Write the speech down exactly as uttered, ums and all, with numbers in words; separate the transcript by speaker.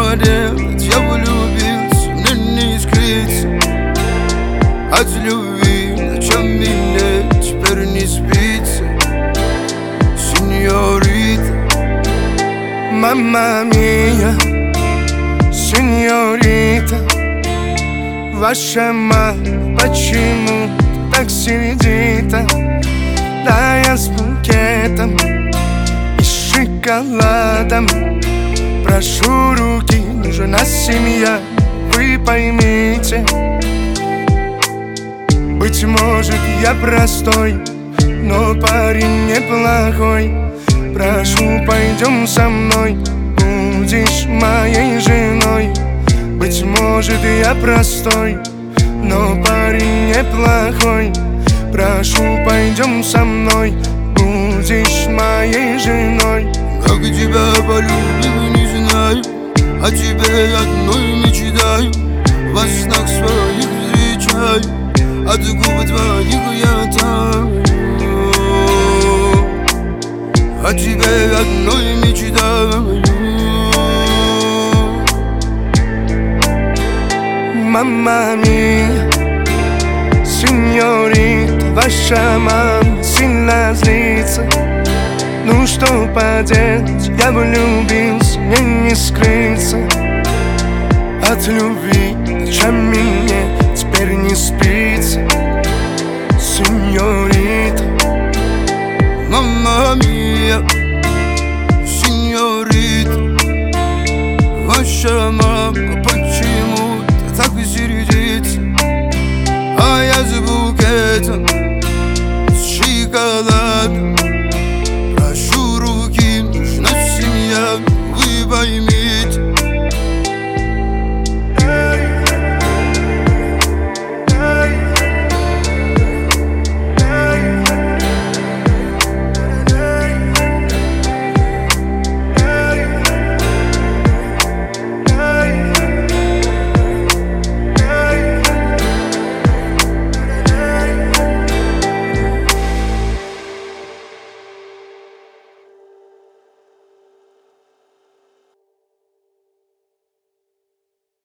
Speaker 1: поделать, я влюбился, мне не скрыться от любви, ночами мне теперь не спится. Сеньорита,
Speaker 2: мамма мия, сеньорита, ваша мама почему так сердита? Да, я с букетом и шоколадом, прошу руки, нужна семья, вы поймите. Быть может, я простой, но парень неплохой. Прошу, пойдем со мной, будешь моей женой. Быть может, я простой, но парень неплохой. Прошу, пойдем со мной, будешь моей женой.
Speaker 1: Как тебя полюбил, не знаю, о тебе одной мечтаю, во снах своих встречаю, от губ твоих я таю. О тебе одной мечтаю.
Speaker 2: Мамма мия, сеньорита, ваша мама сильно злится. Ну что поделать, я влюбился, мне не скрыться от любви, ночами мне теперь не спится. Сеньорита,
Speaker 1: мамма мия, сеньорита, ваша мама почему-то так сердится, а я с букетом, с шоколадом. Прошу руки, нужна семья, вы поймите.